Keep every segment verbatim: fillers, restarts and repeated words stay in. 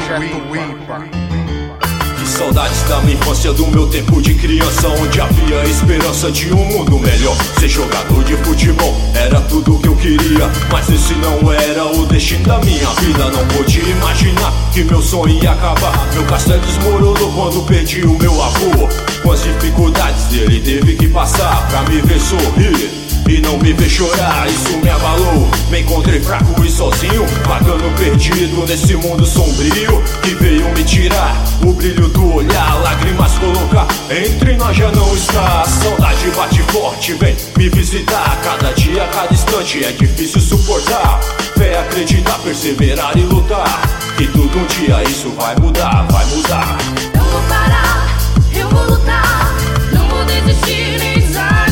Projeto Ímpar. Que saudades da minha infância, do meu tempo de criança, onde havia a esperança de um mundo melhor. Ser jogador de futebol era tudo que eu queria, mas esse não era o destino da minha vida. Não podia imaginar que meu sonho ia acabar. Meu castelo desmoronou quando perdi o meu avô. Com as dificuldades ele teve que passar pra me ver sorrir e não me ver chorar, isso me abalou. Me encontrei fraco e sozinho, vagando perdido nesse mundo sombrio que veio me tirar o brilho do olhar, lágrimas colocar. Entre nós já não está, a saudade bate forte, vem me visitar. Cada dia, cada instante é difícil suportar. Fé, acreditar, perseverar e lutar, que tudo um dia isso vai mudar, vai mudar. Eu vou parar, eu vou lutar, não vou desistir nem desanimar.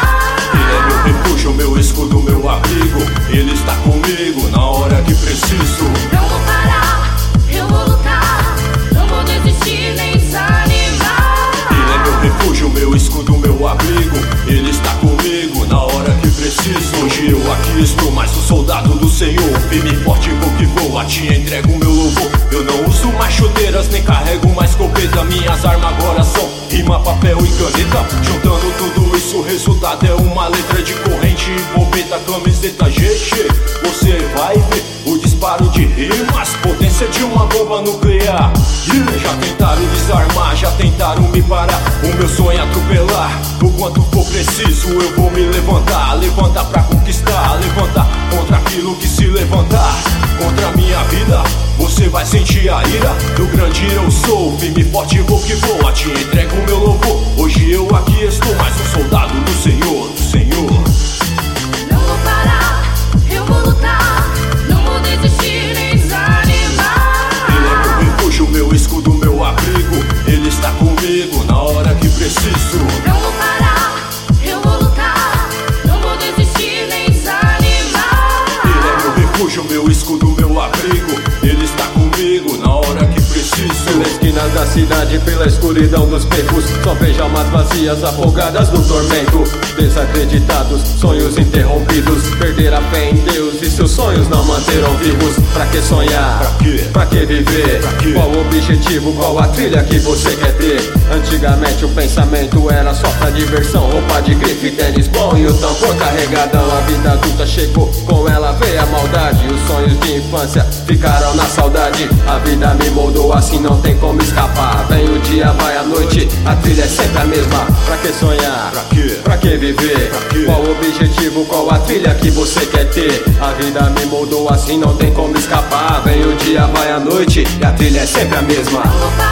Refúgio, meu escudo, meu abrigo, ele está comigo na hora que preciso. Não vou parar, eu vou lutar, não vou desistir nem desanimar. Ele é meu refúgio, meu escudo, meu abrigo, ele está comigo na hora que preciso. Hoje eu aqui estou mais um soldado do Senhor, firme e forte, vou que vou, a ti entrego meu louvor. Eu não uso mais chuteiras, nem carrego mais escopeta, minhas armas agora são rima, papel e caneta. Juntando tudo isso, o resultado é uma letra de corrente, bobeta, camiseta G G. Você vai ver o disparo de rimas, potência de uma bomba nuclear. Yeah. Já tentaram desarmar, já tentaram me parar, o meu sonho é atropelar. O quanto for preciso eu vou me levantar, levantar pra conquistar, levantar contra aquilo que se levantar. Contra a minha vida, você vai sentir a ira do grande eu sou, firme e forte, vou que vou, a ti entrego o meu louvor. Hoje eu aqui estou mais um soldado do Senhor, do Senhor. Não vou parar, eu vou lutar, não vou desistir nem desanimar. Ele é meu refúgio, meu escudo, meu abrigo, ele está comigo na hora que preciso. Não vou parar, eu vou lutar, não vou desistir nem desanimar. Ele é meu refúgio, meu escudo, meu abrigo, ele está comigo na hora que preciso. Pelas esquinas da cidade, pela escuridão dos becos, só vejo almas vazias afogadas no tormento. Desacreditados, sonhos interrompidos, perder a fé em Deus e seus sonhos não manterão vivos. Pra que sonhar? Pra quê? Pra que viver? Pra quê? Qual o objetivo? Qual a trilha que você quer ter? Antigamente o pensamento era só pra diversão, roupa de grife, tênis bom e o tampão carregadão. A vida adulta chegou, com ela veio a maldade, os sonhos de infância ficaram na saudade. A vida me moldou assim, não tem como escapar. Vem o dia, vai a noite, a trilha é sempre a mesma. Pra que sonhar? Pra quê? Pra que viver? Pra quê? Qual o objetivo? Qual a trilha que você quer ter? A vida me moldou assim, não tem como escapar. Vem o dia, vai a noite, e a trilha é sempre a mesma.